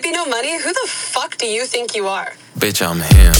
see no money? Who the fuck do you think you are? Bitch, I'm him.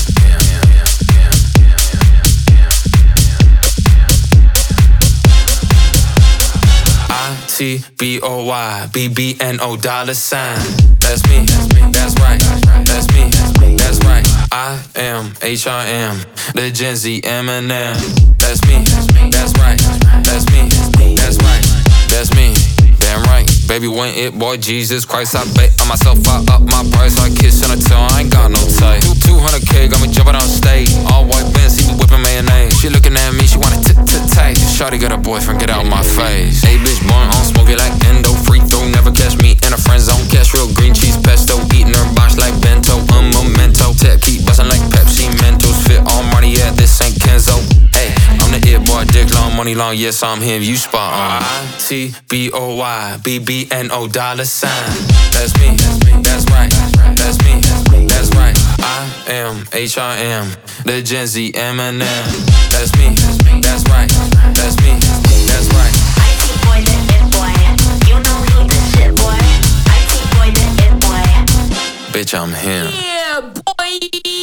ITBOY, BBNO $sign. That's me, that's right, that's me, that's right. I am HRM, the Gen Z Eminem. That's me, that's right, that's me, that's right, that's me. Damn right, baby, when it, boy, Jesus Christ, I bet on myself, I up my price. I kiss on her tongue, I ain't got no type. 200K, got me jumping on stage. All white Benz, see me whipping mayonnaise. She looking at me, she wanna tight. Shawty got a boyfriend, get out my face. Hey, bitch, born on smoke it like endo. Free throw, never catch me in a friend zone. Catch real green cheese pesto, eating her box like bento. Memento, tech keep bustin' like Pepsi Mentos. Fit all money, yeah, this ain't Kenzo. Hey, I'm the it boy, dick long, money long, yes, I'm him, you spot on. ITBOY, BBNO $sign. That's me, that's right, that's me, that's right. I am HRM, the Gen Z Eminem. That's me, that's right, that's me, that's right. IT boy, the it boy, you know he the shit boy. IT boy, the it boy. Bitch, I'm him. Yeah, boy.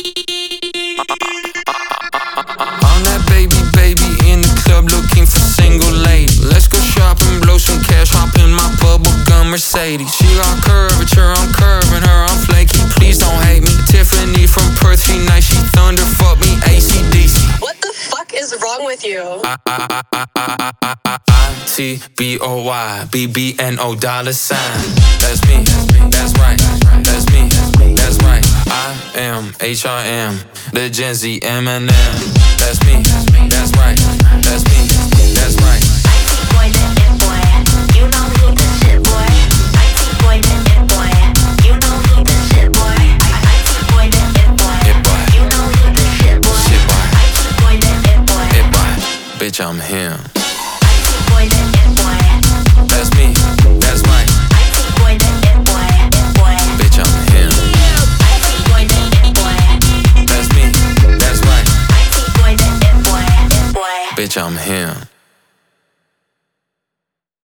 I'm that baby in the club looking for single lady. Let's go shopping, blow some cash, hop in my bubblegum Mercedes. She got curvature, I'm curving her, I'm flaky. Please don't hate me. Tiffany from Perth, she nice, she thunder, fuck me, AC/DC. What the fuck is wrong with you? ITBOY, BBNO $sign. That's me, that's right, that's me, that's right. I am HRM, the Gen Z Eminem. That's me, that's right, that's me, that's right. IT boy, the it boy, you know he the shit boy. IT boy, the it boy, you know he the shit boy. IT boy, the it boy, you know he the shit boy. Shit boy. IT boy, the it boy, It boy, bitch, I'm him. IT boy, the it boy, That's me, that's right, IT boy, the it boy, bitch, I'm him. IT boy, the it boy, That's me, that's right, IT boy, the it boy, bitch, I'm him.